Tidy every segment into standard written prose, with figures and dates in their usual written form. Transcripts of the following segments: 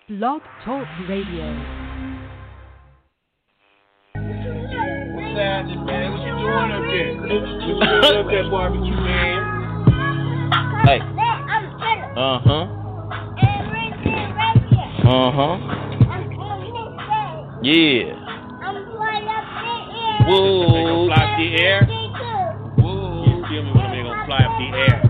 Blog Talk Radio. What's happening, man? What you doing up there? What you doing up there, barbecue, man? Hey. Yeah. Whoa. They gonna fly up the air? Whoa. You feel me when they gonna fly up the air?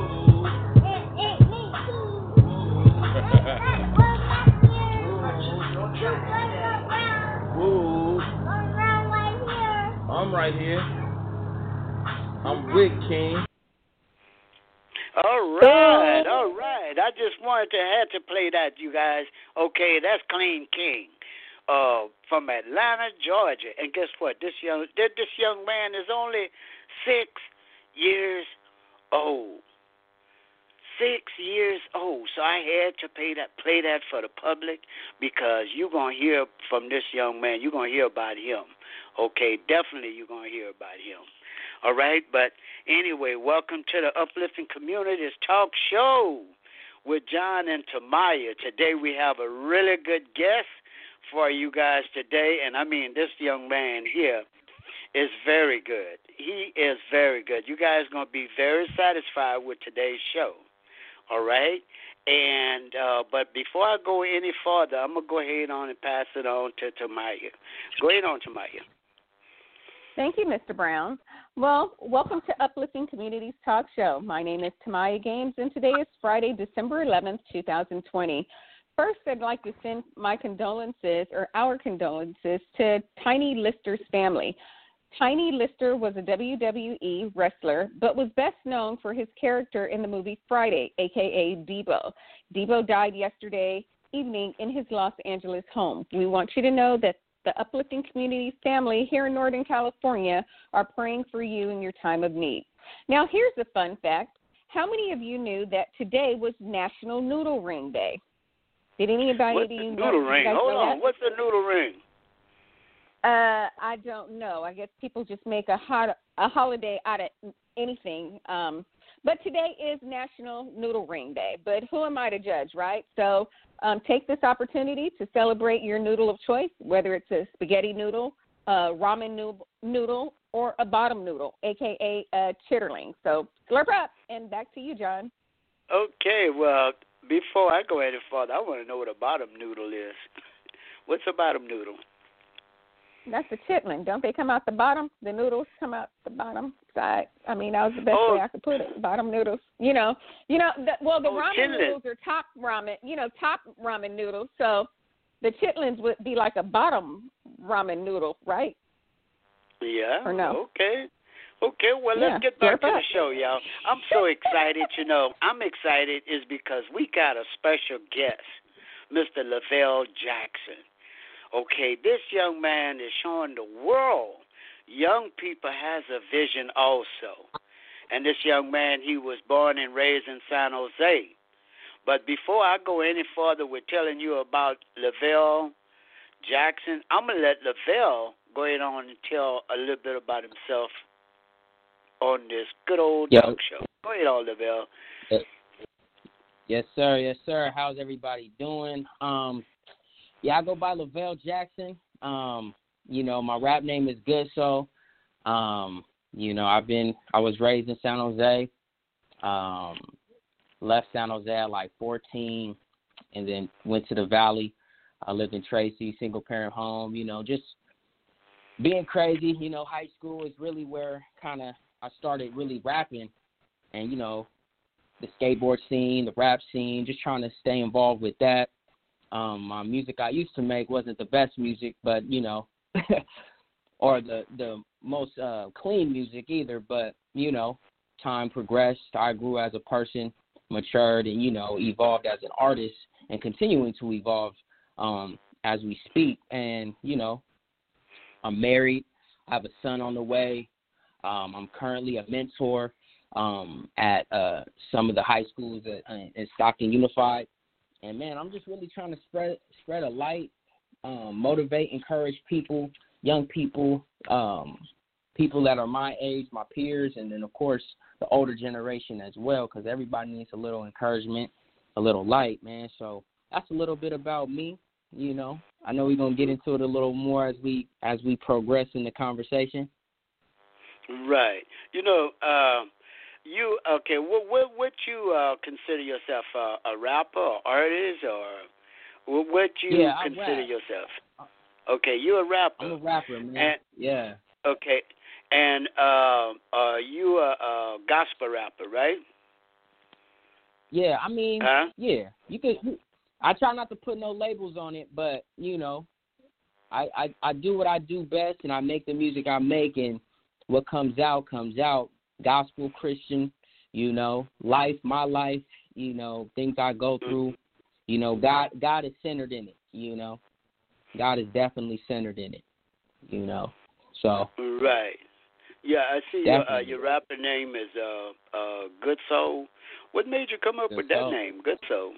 Whoa. I'm right here. I'm with King. All right. I just had to play that, you guys. Okay, that's Clean King, from Atlanta, Georgia. And guess what? This young man is only 6 years old. 6 years old. So I had to play that for the public because you're gonna hear from this young man. You're gonna hear about him. Okay, definitely you're gonna hear about him. All right, but anyway, welcome to the Uplifting Communities Talk Show with John and Tamaya. Today we have a really good guest for you guys today, and I mean this young man here is very good. He is very good. You guys are going to be very satisfied with today's show. All right, and but before I go any further, I'm gonna go ahead on and pass it on to Tamaya. Go ahead on, Tamaya. Thank you, Mr. Brown. Well, welcome to Uplifting Communities Talk Show. My name is Tamaya Games, and today is Friday, December 11th, 2020. First, I'd like to send my condolences, or our condolences, to Tiny Lister's family. Tiny Lister was a WWE wrestler, but was best known for his character in the movie Friday, a.k.a. Debo. Debo died yesterday evening in his Los Angeles home. We want you to know that the Uplifting Communities family here in Northern California are praying for you in your time of need. Now, here's a fun fact. How many of you knew that today was National Noodle Ring Day? Did anybody What's the noodle ring? Hold on. What's the noodle ring? I don't know. I guess people just make a holiday out of anything. But today is National Noodle Ring Day. But who am I to judge, right? So take this opportunity to celebrate your noodle of choice, whether it's a spaghetti noodle, a ramen noodle, or a bottom noodle, a.k.a. a chitterling. So slurp up, and back to you, John. Okay, well, before I go any further, I want to know what a bottom noodle is. What's a bottom noodle? That's a chitlin. Don't they come out the bottom? The noodles come out the bottom side. I mean, that was the best way I could put it. Bottom noodles. The ramen noodles are top ramen noodles. So the chitlins would be like a bottom ramen noodle, right? Yeah. Or no? Okay, well, let's get back to the show, y'all. I'm so excited, I'm excited is because we got a special guest, Mr. Lavelle Jackson. Okay, this young man is showing the world young people has a vision also. And this young man, he was born and raised in San Jose. But before I go any further with telling you about Lavelle Jackson, I'm going to let Lavelle go ahead on and tell a little bit about himself on this good old talk show. Go ahead on, Lavelle. Yes, sir. How's everybody doing? I go by Lavelle Jackson. My rap name is Good So. I was raised in San Jose. Left San Jose at like 14 and then went to the Valley. I lived in Tracy, single parent home, just being crazy. High school is really where kind of I started really rapping and, the skateboard scene, the rap scene, just trying to stay involved with that. My music I used to make wasn't the best music, but, or the most clean music either. But, time progressed. I grew as a person, matured, and, evolved as an artist and continuing to evolve as we speak. And, I'm married. I have a son on the way. I'm currently a mentor at some of the high schools in Stockton Unified. And, man, I'm just really trying to spread a light, motivate, encourage people, young people, people that are my age, my peers, and then, of course, the older generation as well, because everybody needs a little encouragement, a little light, man. So that's a little bit about me. You know, I know we're gonna get into it a little more as we progress in the conversation. Right. You know, you okay? What you consider yourself a rapper, or artist, or what you consider yourself? Okay, you're a rapper. I'm a rapper, man. And, yeah. Okay, and you a gospel rapper, right? Yeah, I mean, yeah, you could. I try not to put no labels on it, but you know, I do what I do best, and I make the music I make, and what comes out. Gospel, Christian, you know, my life, you know, things I go through. You know, God is centered in it. You know, God is definitely centered in it. You know, so. Right. Yeah, I see your rapper name is Good Soul. What made you come up with that name, Good Soul?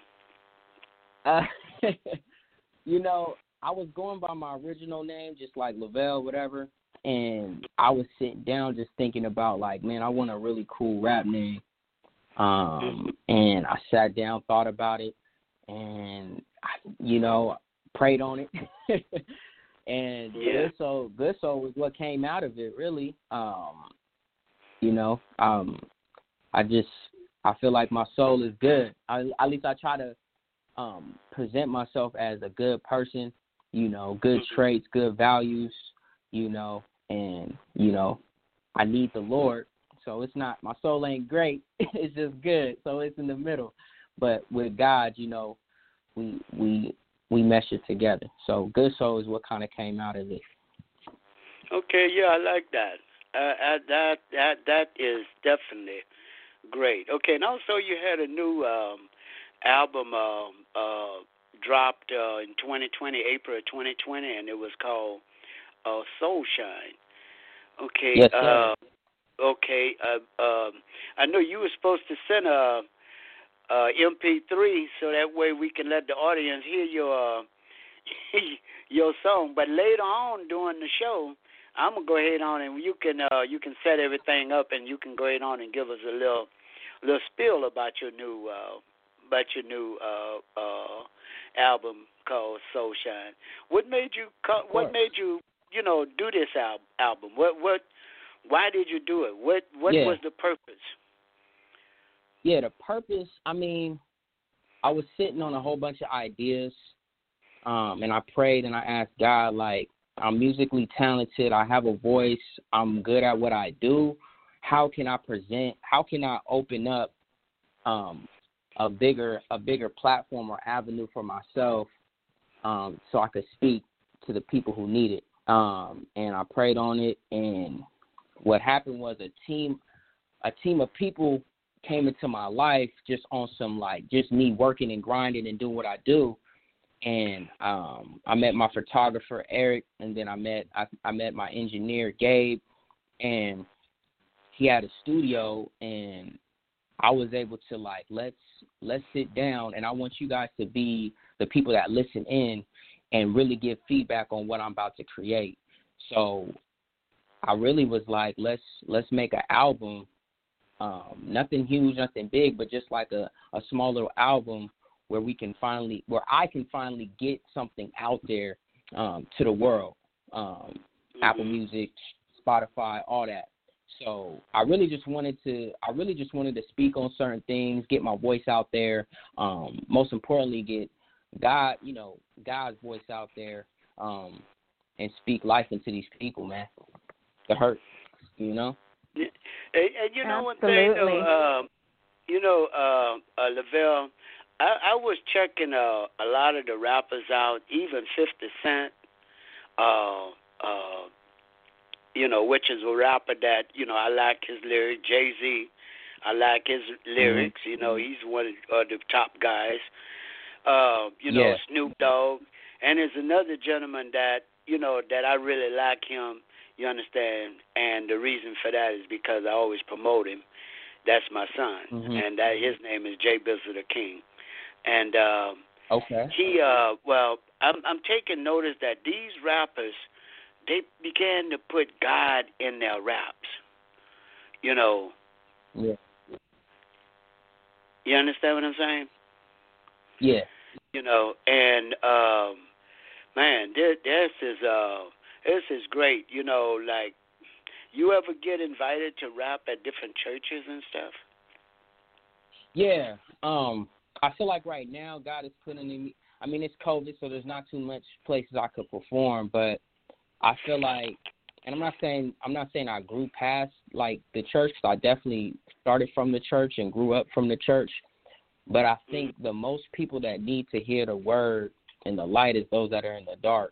You know, I was going by my original name, just like Lavelle, whatever, and I was sitting down just thinking about, like, man, I want a really cool rap name. And I sat down, thought about it, and, you know, prayed on it. And Good Soul was what came out of it, really. You know, I feel like my soul is good. At least I try to present myself as a good person, you know, good traits, good values, you know, and, you know, I need the Lord. So it's not, my soul ain't great, it's just good. So it's in the middle. But with God, you know, we mesh it together. So Good Soul is what kind of came out of it. Okay, yeah, I like that. That is definitely great. Okay, and also you had a new album dropped in 2020, April of 2020, and it was called Soul Shine. Okay. Yes, sir. Okay. I know you were supposed to send a MP3 so that way we can let the audience hear your your song. But later on during the show, I'm gonna go ahead on and you can set everything up and you can go ahead on and give us a little spiel about your new album called Soul Shine. What made you do this album? Why did you do it? What was the purpose? Yeah, the purpose, I mean, I was sitting on a whole bunch of ideas, and I prayed and I asked God, like, I'm musically talented, I have a voice, I'm good at what I do. How can I open up a bigger platform or avenue for myself so I could speak to the people who need it? And I prayed on it, and what happened was a team of people came into my life just on some, like, just me working and grinding and doing what I do. And I met my photographer Eric, and then I met my engineer Gabe, and he had a studio, and I was able to, like, let's sit down, and I want you guys to be the people that listen in and really give feedback on what I'm about to create. So I really was like, let's make an album, nothing huge, nothing big, but just like a small little album where I can finally get something out there to the world, Apple Music, Spotify, all that. So I really just wanted to speak on certain things, get my voice out there. Most importantly, get God's voice out there, and speak life into these people, man. The hurt, you know. And you know one thing, Lavelle, I was checking a lot of the rappers out, even 50 Cent, which is a rapper that, I like his lyrics. Jay-Z, I like his lyrics. Mm-hmm. He's one of the top guys. Snoop Dogg. And there's another gentleman that I really like him, you understand, and the reason for that is because I always promote him. That's my son, and his name is Jay Bizzle the King. And he, I'm taking notice that these rappers, they began to put God in their raps. Yeah. You understand what I'm saying? Yeah. You know, and man, this is great. You know, like, you ever get invited to rap at different churches and stuff? Yeah. I feel like right now God is putting in me. I mean, it's COVID, so there's not too much places I could perform, but I feel like, and I'm not saying I grew past like the church, 'cause I definitely started from the church and grew up from the church. But I think the most people that need to hear the word and the light is those that are in the dark.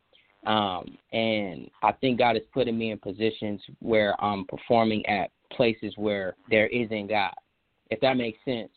And I think God is putting me in positions where I'm performing at places where there isn't God, if that makes sense.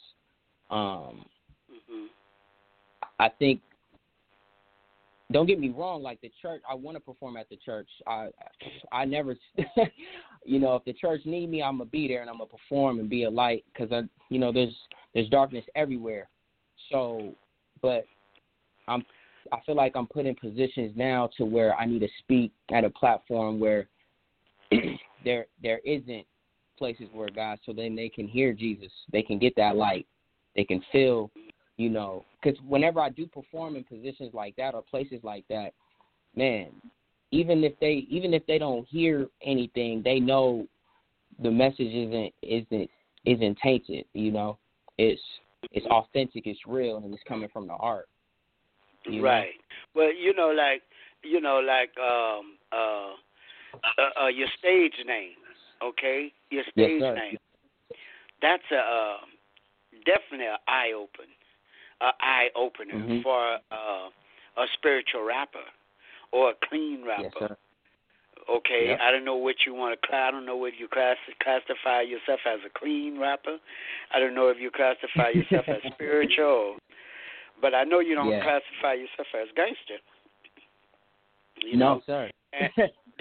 I think, don't get me wrong, like the church, I want to perform at the church. I never, you know, if the church need me, I'm going to be there and I'm going to perform and be a light, because, there's darkness everywhere. So, but I feel like I'm put in positions now to where I need to speak at a platform where there isn't places where God, so then they can hear Jesus. They can get that light. They can feel, you know, because whenever I do perform in positions like that or places like that, man, even if they don't hear anything, they know the message isn't tainted. You know, it's authentic, it's real, and it's coming from the heart. Right. Well, your stage name, okay? Your stage name. That's definitely an eye opener for a spiritual rapper or a clean rapper. Yes, sir. Okay, yep. I don't know what you want to. I don't know if you classify yourself as a clean rapper. I don't know if you classify yourself as spiritual. But I know you don't classify yourself as gangster. No, sir. And,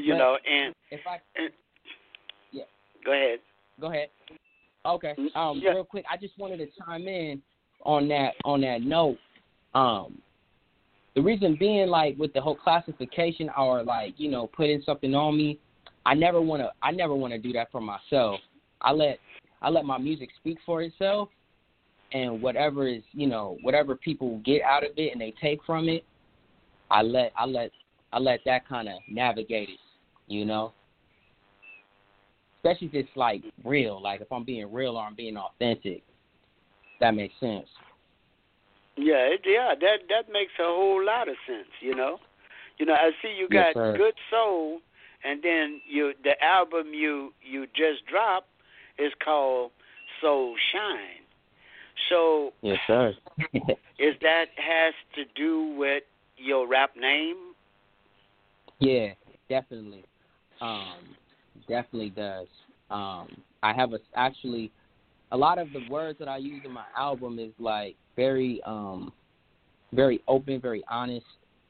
Go ahead. Go ahead. Okay. Real quick, I just wanted to chime in on that note. The reason being, like, with the whole classification or, like, you know, putting something on me, I never want to do that for myself. I let my music speak for itself, and whatever people get out of it and they take from it, I let that kind of navigate it, you know. Especially if it's like real, like if I'm being real or I'm being authentic. That makes sense. Yeah, that makes a whole lot of sense, you know. I see you got Good Soul, and then the album you just dropped is called Soul Shine. So, yes, sir. is that has to do with your rap name? Yeah, definitely. Definitely does. I have actually a lot of the words that I use in my album is like very very open, very honest.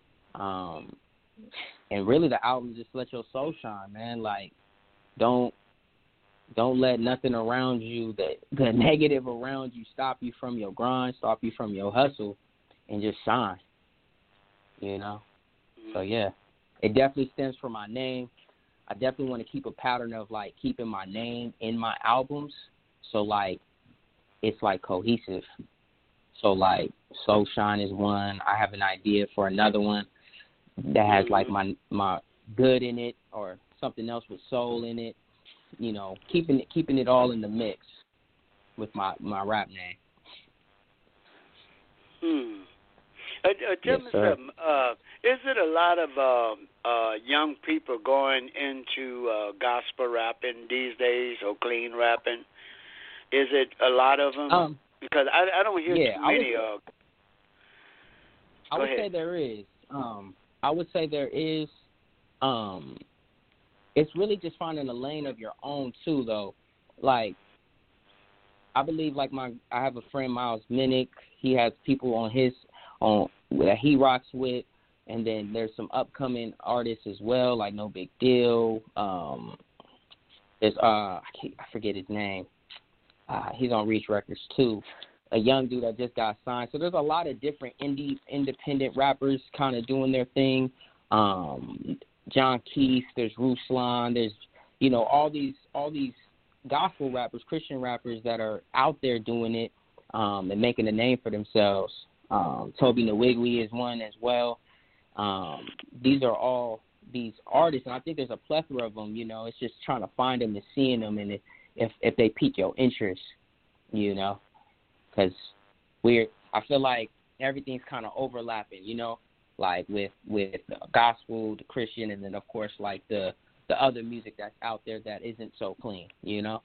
And really the album is just let your soul shine, man. Like don't let nothing around you, the negative around you, stop you from your grind, stop you from your hustle, and just shine, you know? So, yeah, it definitely stems from my name. I definitely want to keep a pattern of, like, keeping my name in my albums. So, like, it's, like, cohesive. So, like, Soul Shine is one. I have an idea for another one that has, like, my good in it or something else with soul in it. You know, keeping it all in the mix with my rap name. Tell me something. Is it a lot of young people going into gospel rapping these days or clean rapping? Is it a lot of them? Because I don't hear too many of. I would say there is. I would say there is. It's really just finding a lane of your own too, though. Like, I believe, like I have a friend, Miles Minnick. He has people that he rocks with, and then there's some upcoming artists as well, like No Big Deal. There's I forget his name. He's on Reach Records too. A young dude that just got signed. So there's a lot of different independent rappers kind of doing their thing. John Keith, there's Ruslan, there's, you know, all these gospel rappers, Christian rappers that are out there doing it and making a name for themselves. Toby Nwigwe is one as well. These are all these artists, and I think there's a plethora of them. It's just trying to find them and seeing them, and if they pique your interest, because I feel like everything's kind of overlapping, like with the gospel, the Christian, and then of course like the other music that's out there that isn't so clean, Mhm.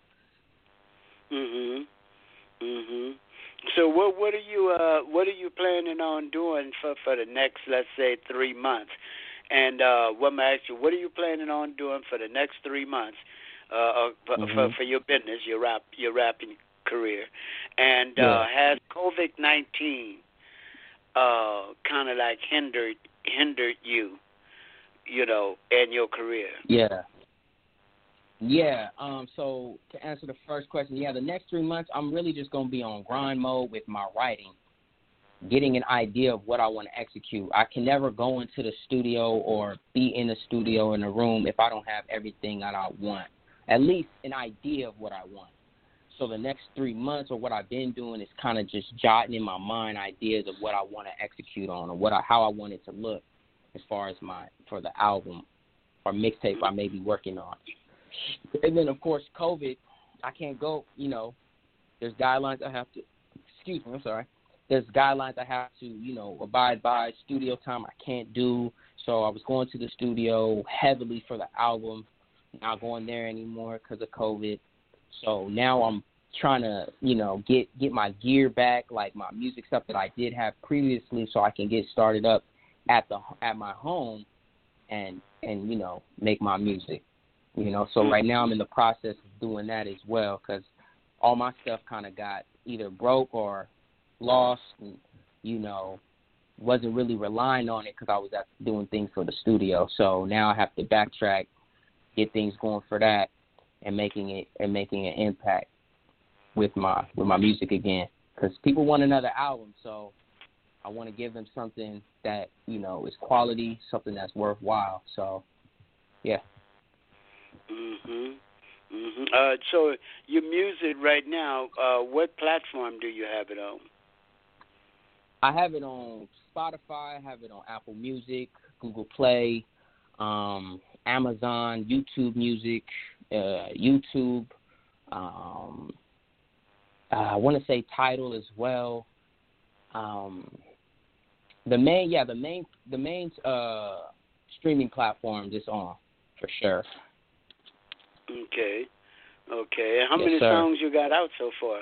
Mhm. So what are you planning on doing for the next, let's say, 3 months? And what may I ask you, what are you planning on doing for the next 3 months for your business, your rapping career? And has COVID-19 kind of like hindered you, in your career? Yeah. So to answer the first question, the next 3 months, I'm really just going to be on grind mode with my writing, getting an idea of what I want to execute. I can never go into the studio or be in the studio in a room if I don't have everything that I want, at least an idea of what I want. So the next 3 months, or what I've been doing, is kind of just jotting in my mind ideas of what I want to execute on, or how I want it to look as far as for the album or mixtape I may be working on. And then, of course, COVID, I can't go, there's guidelines I have to, there's guidelines I have to, abide by. Studio time I can't do. So I was going to the studio heavily for the album, not going there anymore because of COVID. So now I'm trying to, get my gear back, like my music stuff that I did have previously, so I can get started up at my home and make my music. So right now I'm in the process of doing that as well, because all my stuff kind of got either broke or lost, and, wasn't really relying on it because I was doing things for the studio. So now I have to backtrack, get things going for that, and making an impact with my music again, because people want another album. So I want to give them something that, is quality, something that's worthwhile. So, yeah. Mhm. Mhm. So your music right now, what platform do you have it on? I have it on Spotify. I have it on Apple Music, Google Play, Amazon, YouTube Music, YouTube. I want to say Tidal as well. The main streaming platforms is on for sure. Okay. And how Yes, many sir. songs you got out so far?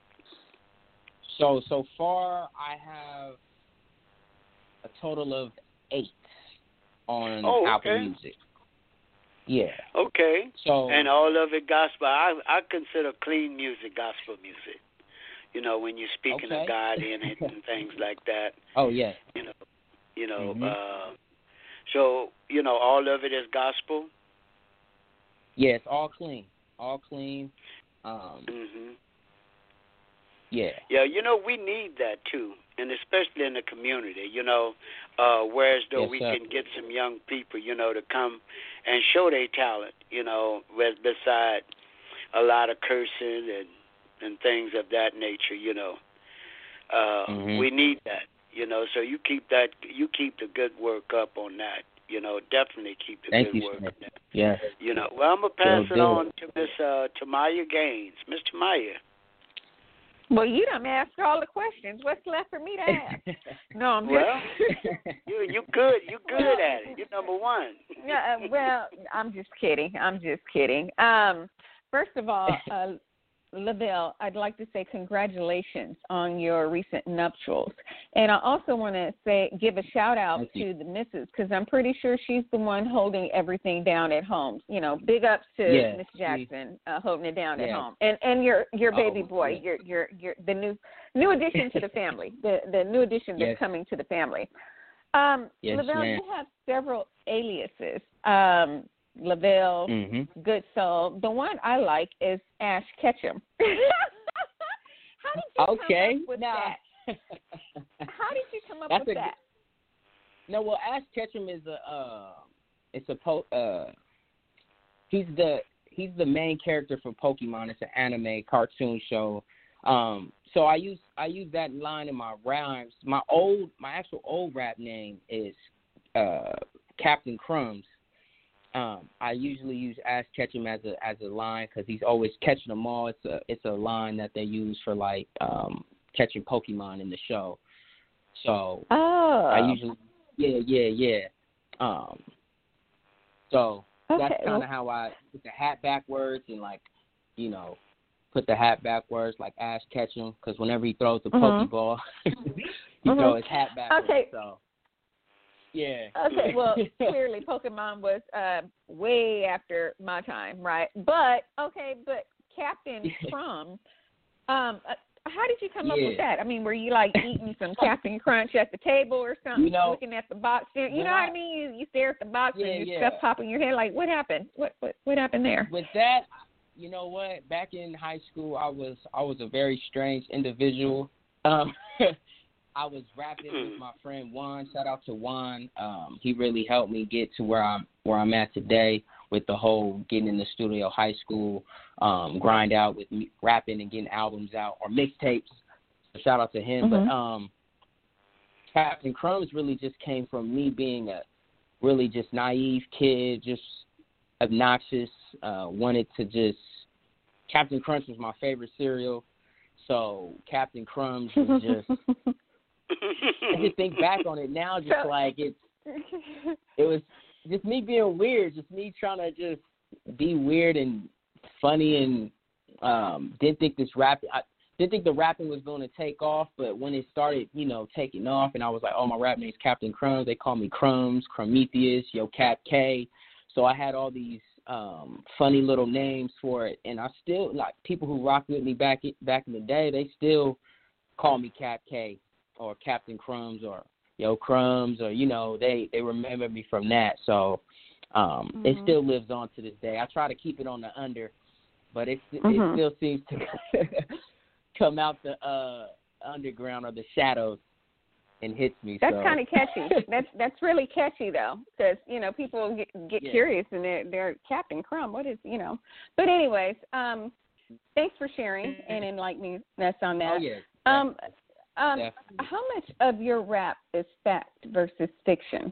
So far I have a total of 8 on Apple Music. Yeah. Okay. So, and all of it gospel. I consider clean music gospel music. When you're speaking of God in it and things like that. Oh yeah. So all of it is gospel. Yeah, it's all clean. Yeah. Yeah, we need that too, and especially in the community, whereas though yes, we sir. can get some young people, to come and show their talent, beside a lot of cursing and things of that nature, we need that, so you keep the good work up on that, definitely keep the Thank good you, work sir. on that. Yeah. Well, I'm going to pass it on to Miss Tamaya Gaines. Miss Tamaya. Well, you done asked all the questions. What's left for me to ask? No, I'm just... Well, you good. You good at it. You're number one. Yeah, well, I'm just kidding. First of all, Lavelle, I'd like to say congratulations on your recent nuptials. And I also want to give a shout-out to the missus, because I'm pretty sure she's the one holding everything down at home. Big ups to Miss Jackson holding it down at home. And your baby boy, your the new addition to the family, the new addition that's coming to the family. Lavelle, you have several aliases. Lavelle, Good Soul. The one I like is Ash Ketchum. How did you come up with that? How did you come up with that? No, well, Ash Ketchum is he's the main character for Pokemon. It's an anime cartoon show. So I use that line in my rhymes. My actual old rap name is Captain Crumbs. I usually use Ash Ketchum as a line because he's always catching them all. It's a line that they use for like catching Pokemon in the show. So I usually yeah. So that's kind of how I put the hat backwards and like, you know, put the hat backwards like Ash Ketchum because whenever he throws the Pokeball, he throws his hat backwards. Okay. So. Yeah. Okay, well, clearly Pokemon was way after my time, right? But Captain Crumb, how did you come up with that? I mean, were you like eating some Captain Crunch at the table or something, looking at the box? You know what I mean? You stare at the box and your stuff pop in your head. Like, what happened? What happened there? With that, you know what? Back in high school, I was a very strange individual. I was rapping with my friend Juan. Shout out to Juan. He really helped me get to where I'm at today with the whole getting in the studio, high school, grind out with me, rapping and getting albums out or mixtapes. So shout out to him. But Captain Crumbs really just came from me being a really just naive kid, just obnoxious. Wanted to just Captain Crunch was my favorite cereal. So Captain Crumbs was just. I just think back on it now, just like it was just me being weird, just me trying to just be weird and funny, and didn't think the rapping was going to take off, but when it started, you know, taking off, and I was like, oh, my rap name's Captain Crumbs. They call me Crumbs, Prometheus, Yo Cap K. So I had all these funny little names for it, and I still like people who rocked with me back in the day. They still call me Cap K. Or Captain Crumbs or Yo Crumbs, or, you know, they remember me from that. So it still lives on to this day. I try to keep it on the under, but it still seems to come out the underground or the shadows and hits me. That's kind of catchy. That's really catchy though, because, you know, people get curious and they're Captain Crumb. What is, you know? But anyways, thanks for sharing and enlightening us on that. Oh yeah. How much of your rap is fact versus fiction?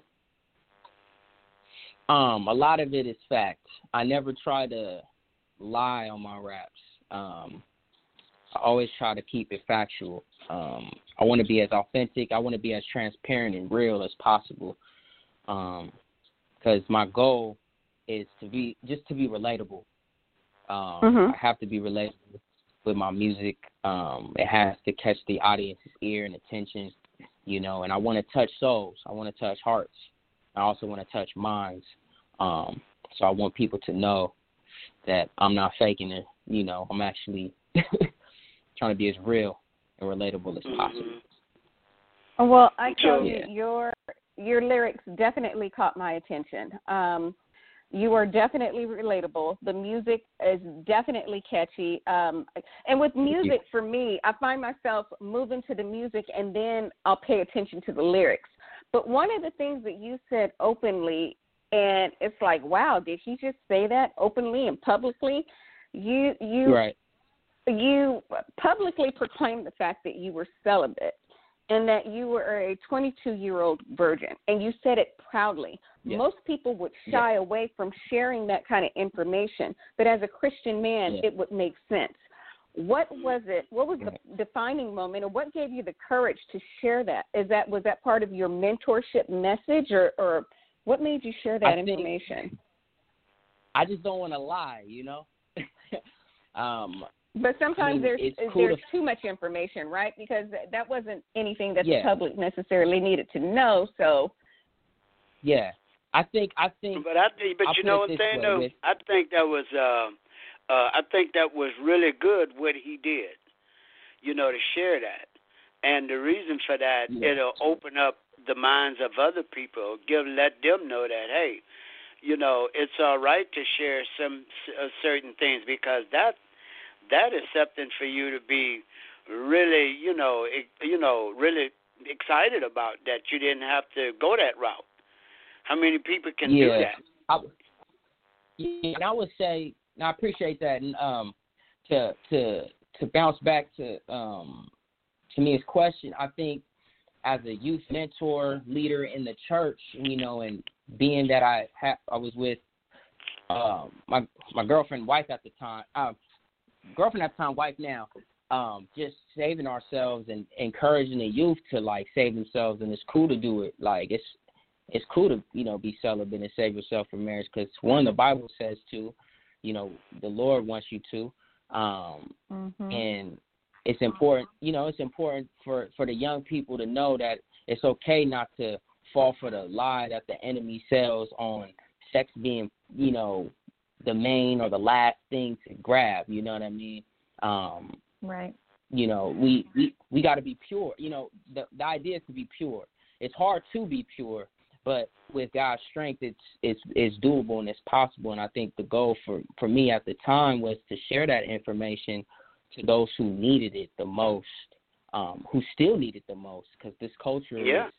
A lot of it is fact. I never try to lie on my raps. I always try to keep it factual. I want to be as authentic. I want to be as transparent and real as possible. Because my goal is to be relatable. I have to be relatable with my music. It has to catch the audience's ear and attention, you know, and I want to touch souls. I want to touch hearts. I also want to touch minds. So I want people to know that I'm not faking it. You know, I'm actually trying to be as real and relatable as possible. Well, I tell you, your lyrics definitely caught my attention. You are definitely relatable. The music is definitely catchy. And with music, for me, I find myself moving to the music and then I'll pay attention to the lyrics. But one of the things that you said openly, and it's like, wow, did he just say that openly and publicly? You publicly proclaimed the fact that you were celibate and that you were a 22-year-old virgin, and you said it proudly. Yes. Most people would shy away from sharing that kind of information, but as a Christian man, it would make sense. What was it? What was the defining moment, or what gave you the courage to share that? Was that part of your mentorship message, or what made you share that information? I just don't want to lie, you know. But sometimes there's too much information, right? Because that wasn't anything that the public necessarily needed to know. So, I think. But you know one thing, though, I think that was really good what he did. You know, to share that, and the reason for that, it'll open up the minds of other people. Let them know that, hey, you know, it's all right to share some certain things, because that is something for you to be really, really excited about, that you didn't have to go that route. How many people can do that? And I would say, and I appreciate that. And to to bounce back to Tamia's question, I think as a youth mentor, leader in the church, you know, and being that I was with my girlfriend, wife at the time, wife now, just saving ourselves and encouraging the youth to like save themselves, and it's cool to do it. Like it's cool to, you know, be celibate and save yourself from marriage, because one, the Bible says to, you know, the Lord wants you to, and it's important, you know, it's important for the young people to know that it's okay not to fall for the lie that the enemy sells on sex being, you know, the main or the last thing to grab. You know what I mean? Right. You know, we got to be pure. You know, the idea is to be pure. It's hard to be pure, but with God's strength, it's doable and it's possible. And I think the goal for me at the time was to share that information to those who needed it the most, who still need it the most, because this culture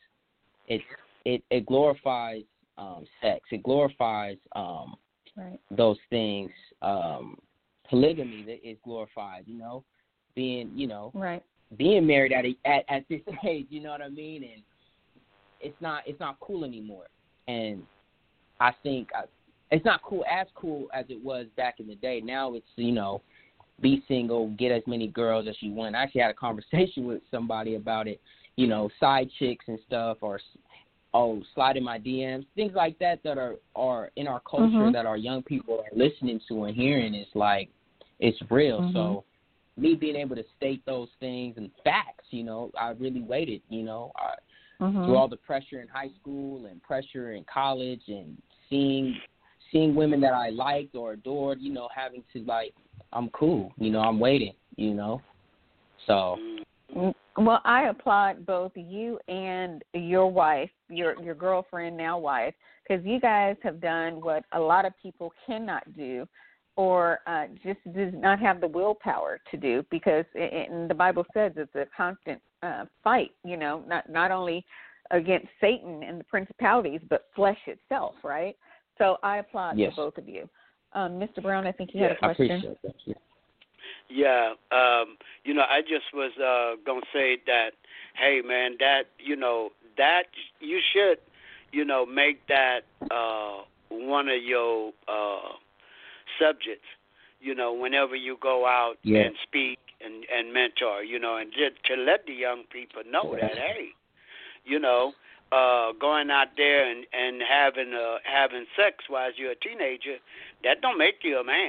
it glorifies sex, it glorifies those things. Polygamy is glorified, you know, being, you know, being married at this age, you know what I mean, and it's not cool anymore. And I think it's not as cool as it was back in the day. Now it's, you know, be single, get as many girls as you want. I actually had a conversation with somebody about it, you know, side chicks and stuff, or slide in my DMs, things like that are in our culture that our young people are listening to and hearing. Is like, it's real. So me being able to state those things and facts, you know, I really waited, you know, through all the pressure in high school and pressure in college and seeing women that I liked or adored, you know, having to like, I'm cool, you know, I'm waiting, you know. So. Well, I applaud both you and your wife, your girlfriend, now wife, because you guys have done what a lot of people cannot do, or just does not have the willpower to do, because the Bible says it's a constant fight, you know, not only against Satan and the principalities, but flesh itself, right? So I applaud both of you. Mr. Brown, I think you had a question. I appreciate that. Yeah, you know, I just was going to say that, hey, man, that, you know, that you should, you know, make that one of your subjects, you know, whenever you go out and speak and mentor, you know, and just to let the young people know that, hey, you know, going out there and having sex while you're a teenager, that don't make you a man.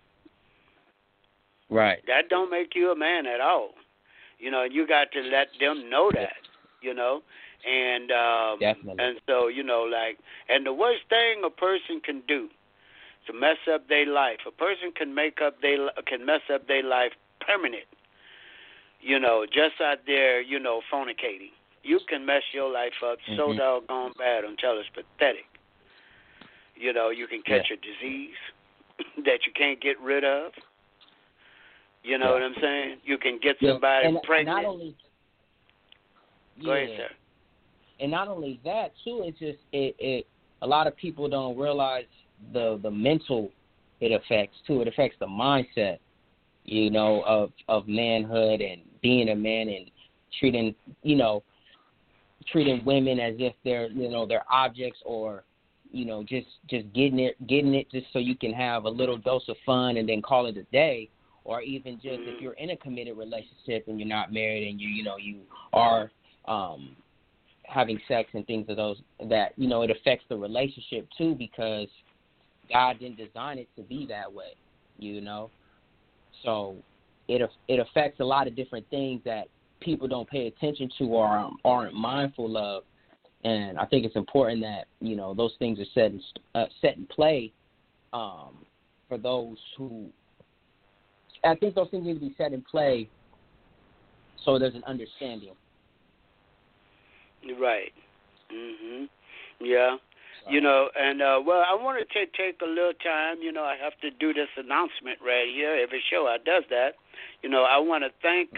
Right. That don't make you a man at all. You know, you got to let them know that, you know. And definitely. And so, you know, like, and the worst thing a person can do to mess up their life, a person can mess up their life permanent, you know, just out there, you know, fornicating. You can mess your life up so doggone bad until it's pathetic. You know, you can catch a disease that you can't get rid of. You know what I'm saying? You can get somebody pregnant. Not only, Go ahead, sir. And not only that, too, it's just it a lot of people don't realize the mental it affects, too. It affects the mindset, you know, of manhood and being a man, and treating women as if they're, you know, they're objects, or, you know, just getting it just so you can have a little dose of fun and then call it a day. Or even just if you're in a committed relationship and you're not married and you are having sex and things of those, that, you know, it affects the relationship too, because God didn't design it to be that way, you know. So it affects a lot of different things that people don't pay attention to or aren't mindful of. And I think it's important that, you know, those things are set in play for those who. I think those things need to be set in play so there's an understanding. Right. Yeah. So. You know, and, well, I want to take a little time. You know, I have to do this announcement right here. Every show I does that. You know, I want to thank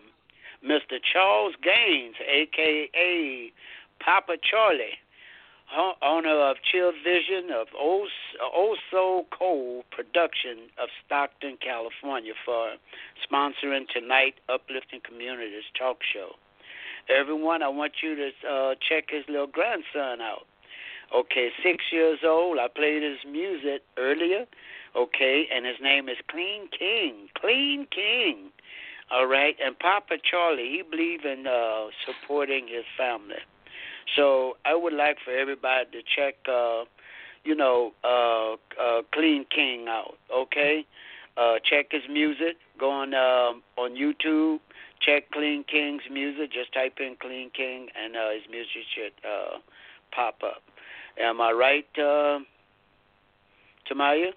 Mr. Charles Gaines, a.k.a. Papa Charlie, owner of Chill Vision of Old Soul Coal Production of Stockton, California, for sponsoring tonight Uplifting Communities talk show. Everyone, I want you to check his little grandson out. Okay, 6 years old. I played his music earlier. Okay, and his name is Clean King. Clean King. All right, and Papa Charlie, he believes in supporting his family. So I would like for everybody to check, Clean King out. Okay, check his music. Go on YouTube. Check Clean King's music. Just type in Clean King, and his music should pop up. Am I right, Tamaya?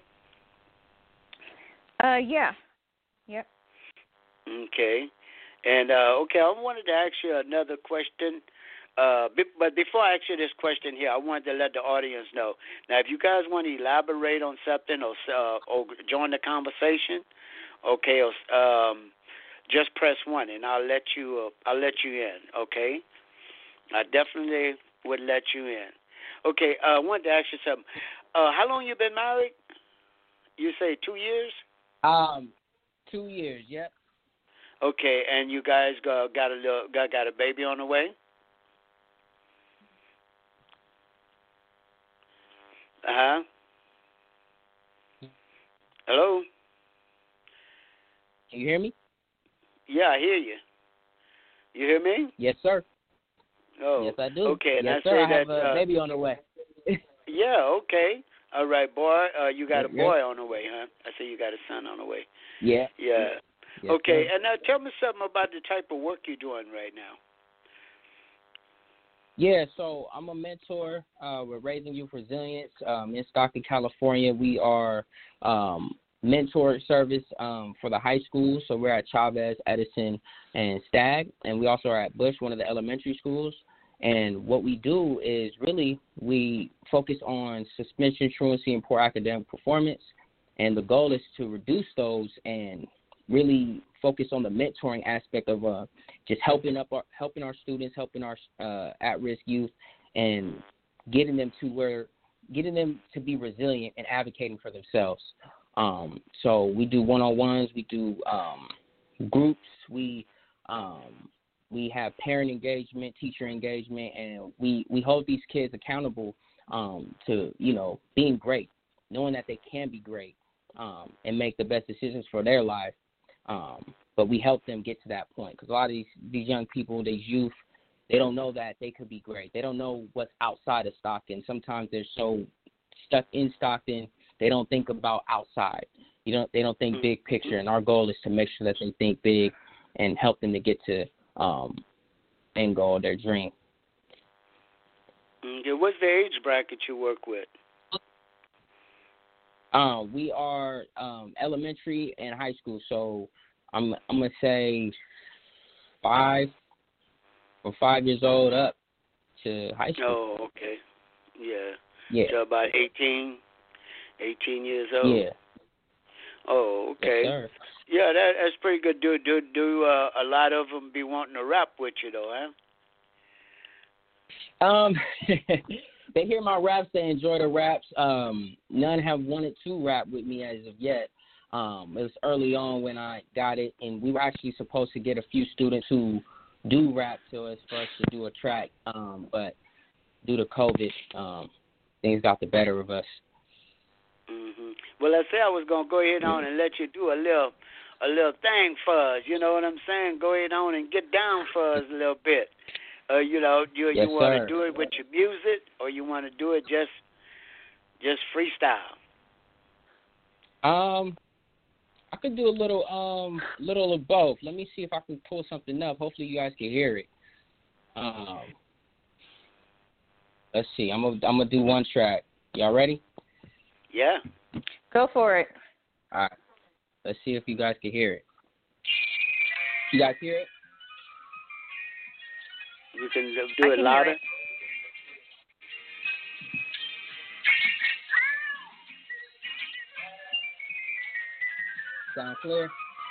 Yeah. Yep. Okay. And, okay, I wanted to ask you another question. But before I ask you this question here, I wanted to let the audience know. Now, if you guys want to elaborate on something or join the conversation, okay, just press 1, and I'll let you in. Okay, I definitely would let you in. Okay, I wanted to ask you something. How long you been married? You say 2 years? 2 years. Yep. Okay, and you guys got a baby on the way? Uh-huh. Hello? Can you hear me? Yeah, I hear you. You hear me? Yes, sir. Oh, yes, I do. Okay, and yes, I sir. say I have that, a baby on the way. Yeah, okay. All right, boy. You got a Yeah. boy on the way, huh? I say you got a son on the way. Yeah. Yeah. Yes, okay, sir. and now tell me something about the type of work you're doing right now. Yeah, so I'm a mentor. We're Raising Youth Resilience in Stockton, California. We are mentor service for the high schools. So we're at Chavez, Edison, and Stagg. And we also are at Bush, one of the elementary schools. And what we do is really we focus on suspension, truancy, and poor academic performance. And the goal is to reduce those and really focus on the mentoring aspect of just helping our students, helping our at-risk youth, and getting them to be resilient and advocating for themselves. So we do one-on-ones, we do groups, we have parent engagement, teacher engagement, and we hold these kids accountable to being great, knowing that they can be great and make the best decisions for their life. But we help them get to that point because a lot of these young people, these youth, they don't know that they could be great. They don't know what's outside of Stockton. Sometimes they're so stuck in Stockton, they don't think about outside. They don't think big picture. And our goal is to make sure that they think big and help them to get to end goal, their dream. Okay, what's the age bracket you work with? We are elementary and high school, so I'm gonna say 5 years old up to high school. Oh, okay. Yeah. Yeah. So about 18 years old. Yeah. Oh, okay. Yes, sir. Yeah, that's pretty good. Do a lot of them be wanting to rap with you though, huh? They hear my raps, they enjoy the raps. None have wanted to rap with me as of yet. It was early on when I got it, and we were actually supposed to get a few students who do rap to us for us to do a track, but due to COVID, things got the better of us. Mm-hmm. Well, I say I was gonna go ahead on and let you do a little thing for us. You know what I'm saying? Go ahead on and get down for us a little bit. You Yes, want sir. to do it with your music, or you want to do it just freestyle? I could do a little of both. Let me see if I can pull something up. Hopefully, you guys can hear it. Let's see. I'm gonna do one track. Y'all ready? Yeah. Go for it. All right. Let's see if you guys can hear it. You guys hear it? You can do it louder. It. Sound clear?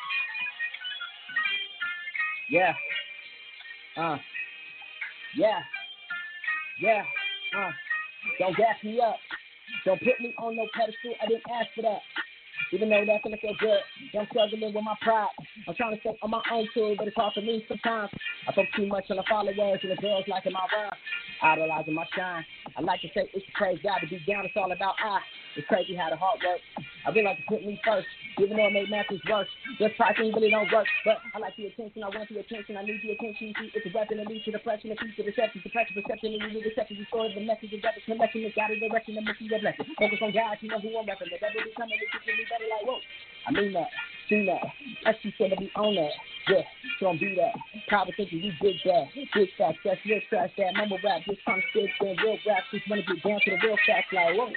Yeah. Yeah. Yeah. Don't gas me up. Don't put me on no pedestal. I didn't ask for that. Even though that's gonna feel good, I'm struggling with my pride. I'm trying to stay on my own too, but it's hard for me sometimes. I focus too much on the followers and the girls liking my rhyme, idolizing my shine. I like to say it's praise God to be down. It's all about I. It's crazy how the heart works. I really like to put me first, even though it made matches worse. Just pricing really don't work, but I like the attention. I want the attention. I need the attention. See, it's a weapon that leads to depression, it leads to deception, suppression, perception, and the deception. The story of the message, the devil's connection, the God of direction, and missing your blessing. Focus on God, you know who I'm repping. The devil be coming, it's teaching me better like, whoa. I mean that, see that. That's you said to be on that. Yeah, don't be that. Probably thinking you did that. Big facts, that's real trash, that mumble rap. Just trying to spit in real rap. Just want to get down to the real facts like, whoa.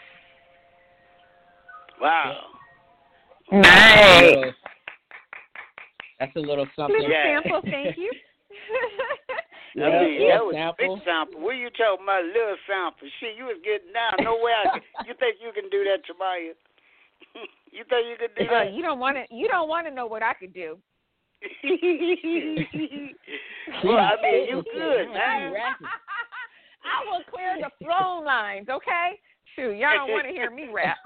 Wow. Nice. That's a little something. Little sample, thank you. I mean, that was sample. a big sample. What are you talking about, little sample? Shit, you was getting down. No way. You think you can do that, Tamaya? You think you could do that? You don't want to. You don't want to know what I could do. Well, I mean, you good, man. I will clear the phone lines, okay? Shoot, y'all don't want to hear me rap.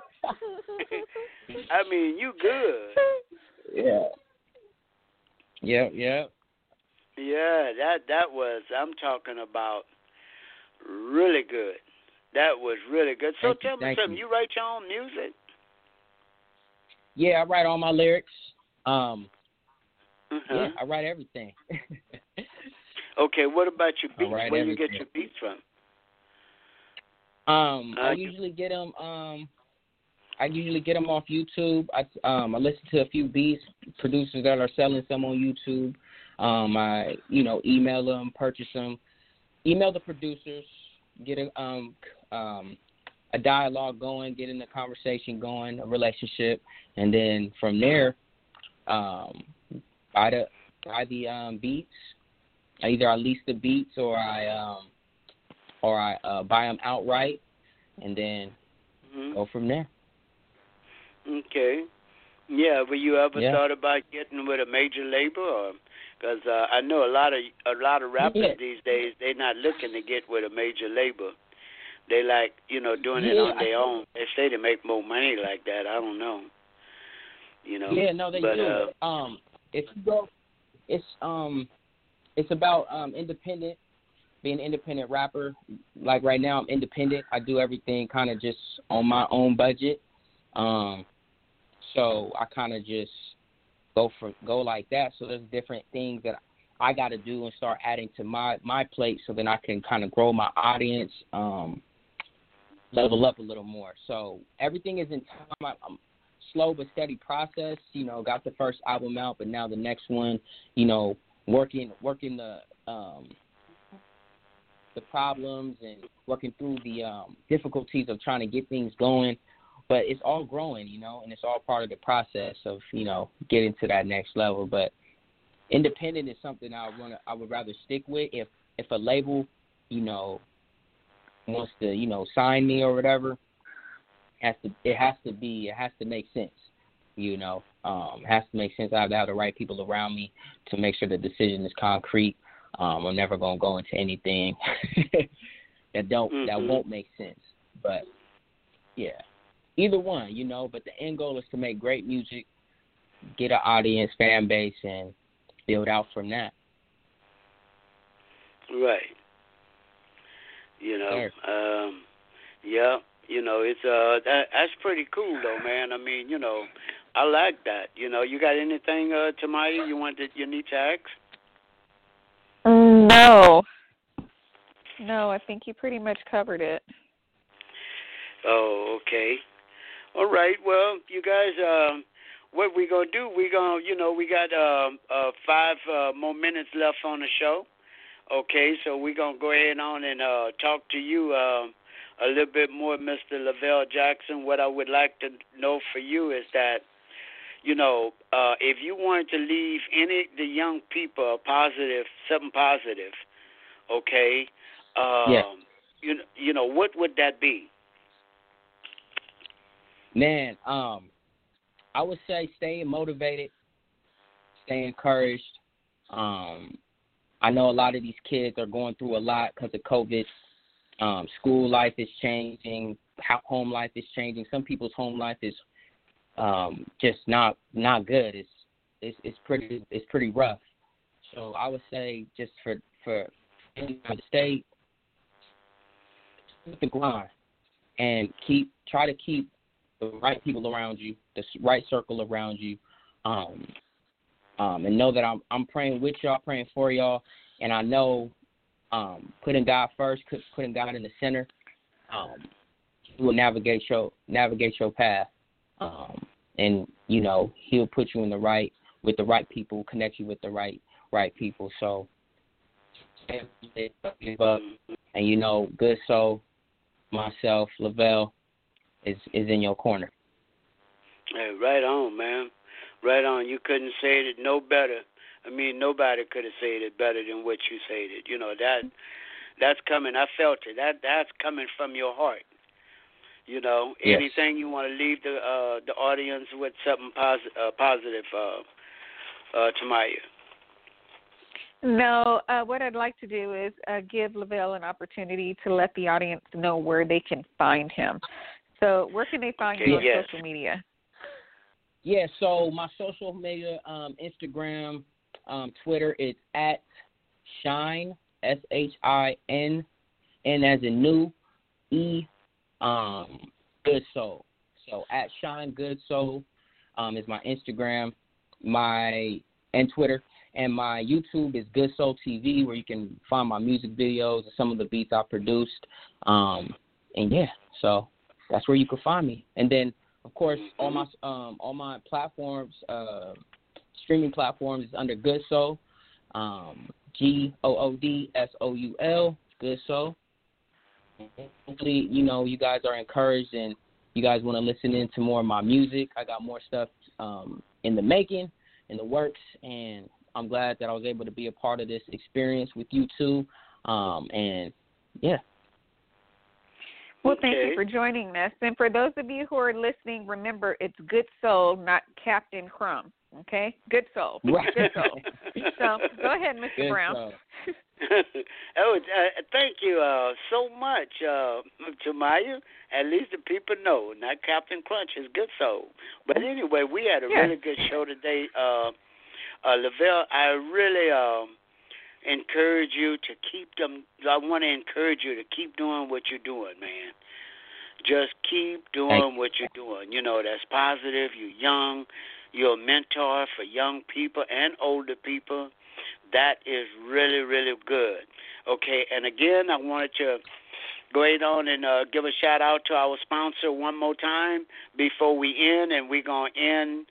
I mean, you good. Yeah. Yeah. Yeah, that was, I'm talking about really good. That was really good. So tell me something. You write your own music? Yeah, I write all my lyrics. Yeah, I write everything. Okay, what about your beats? Where everything. you get your beats from? I usually get them. I usually get them off YouTube. I listen to a few beats, producers that are selling some on YouTube. I email them, purchase them, email the producers, get a dialogue going, getting the conversation going, a relationship, and then from there, buy the beats. Either I lease the beats or I buy them outright, and then go from there. Okay. Yeah, but you ever thought about getting with a major label, or because I know a lot of rappers these days, they're not looking to get with a major label. They like doing it on their own. They say they make more money like that. I don't know. Yeah, no, they do. If you go, it's about independent, being an independent rapper. Like right now, I'm independent. I do everything kind of just on my own budget. So I kind of just go like that. So there's different things that I got to do and start adding to my plate, so then I can kind of grow my audience, level up a little more. So everything is in time. I'm slow but steady process. Got the first album out, but now the next one, working the problems and working through the difficulties of trying to get things going. But it's all growing, and it's all part of the process of, getting to that next level. But independent is something I would rather stick with. If a label, wants to, sign me or whatever, it has to make sense. It has to make sense. I have to have the right people around me to make sure the decision is concrete. I'm never gonna go into anything that won't make sense. But yeah, either one, But the end goal is to make great music, get an audience, fan base, and build out from that. Right. It's that's pretty cool though, man. I mean, I like that. You got anything, Tamaya, you need to ask? No, I think you pretty much covered it. Oh, okay. All right. Well, you guys, what we gonna do? We got 5 more minutes left on the show. Okay, so we're going to go ahead on and talk to you a little bit more, Mr. Lavelle Jackson. What I would like to know for you is that, if you wanted to leave the young people something positive, okay, what would that be? Man, I would say staying motivated, stay encouraged. I know a lot of these kids are going through a lot because of COVID, School life is changing. Home life is changing. Some people's home life is just not good. It's pretty rough. So I would say just for the state, with the grind and try to keep the right people around you, the right circle around you, and know that I'm praying with y'all, praying for y'all, and I know putting God first, putting God in the center, He will navigate your path, and He'll put you with the right people, connect you with the right people. So give up, and Good Soul, myself, Lavelle is in your corner. Hey, right on, man. Right on. You couldn't say it no better. I mean, nobody could have said it better than what you said it. That's coming. I felt it. That's coming from your heart. Yes. Anything you want to leave the audience with something positive, Tamaya? No, what I'd like to do is give Lavelle an opportunity to let the audience know where they can find him. So where can they find you on social media? Yeah, so my social media, Instagram, Twitter, it's at Shine, SHIN, N as in new, E, Good Soul. So at Shine Good Soul is my Instagram, and Twitter. And my YouTube is Good Soul TV, where you can find my music videos and some of the beats I produced. So that's where you can find me. And then, of course, all my platforms, streaming platforms, is under Good Soul, GOODSOUL, Good Soul. Hopefully, you guys are encouraged and you guys want to listen into more of my music. I got more stuff in the making, in the works, and I'm glad that I was able to be a part of this experience with you too. Well, thank you for joining us. And for those of you who are listening, remember it's Good Soul, not Captain Crumb. Okay? Good Soul. Right. Good Soul. So go ahead, Mr. Good Brown. Thank you so much, Tamaya. At least the people know, not Captain Crunch, is Good Soul. But anyway, we had a really good show today. Lavelle, I really encourage you to keep them. I want to encourage you to keep doing what you're doing, man. Just keep doing what you're doing. That's positive. You're young. You're a mentor for young people and older people. That is really, really good. Okay, and again, I wanted to go ahead on and give a shout-out to our sponsor one more time before we end, and we're going to end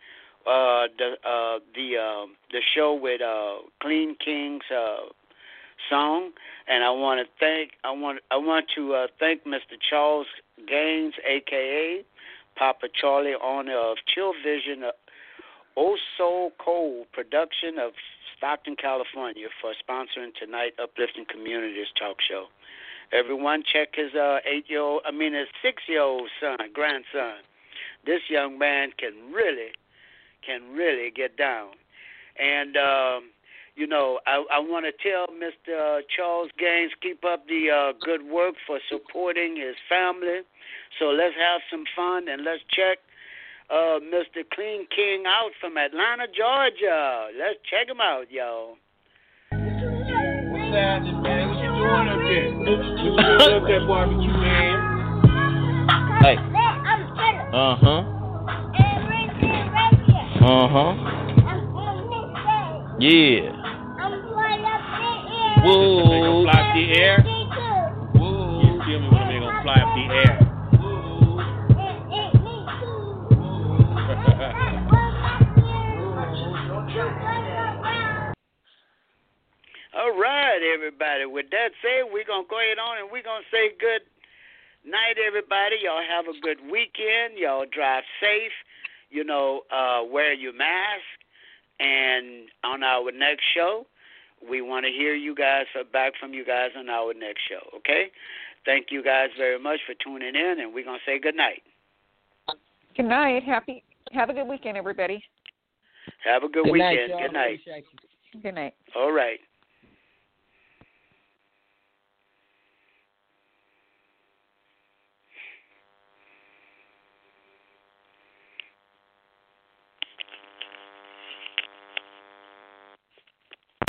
the show with Clean King's song, and I want to thank Mr. Charles Gaines, aka Papa Charlie, owner of Chill Vision, Oh So Cold production of Stockton, California, for sponsoring tonight Uplifting Communities Talk Show. Everyone, check his 6-year-old grandson. This young man can really get down. And, I want to tell Mr. Charles Gaines, keep up the good work for supporting his family. So let's have some fun, and let's check Mr. Clean King out from Atlanta, Georgia. Let's check him out, y'all. What's happening, man? What you doing up there? What you doing up there, barbecue, man? Hey. Uh-huh. Yeah. Whoa. They gonna fly up the air? Whoa. You feel me when they gonna fly up the air? All right, everybody. With that said, we're going to go ahead on and we're going to say good night, everybody. Y'all have a good weekend. Y'all drive safe. Wear your mask. And on our next show, we want to hear you guys, back from you guys on our next show, okay? Thank you guys very much for tuning in, and we're going to say good night. Good night. Have a good weekend, everybody. Have a good weekend. Good night. Good night. All right.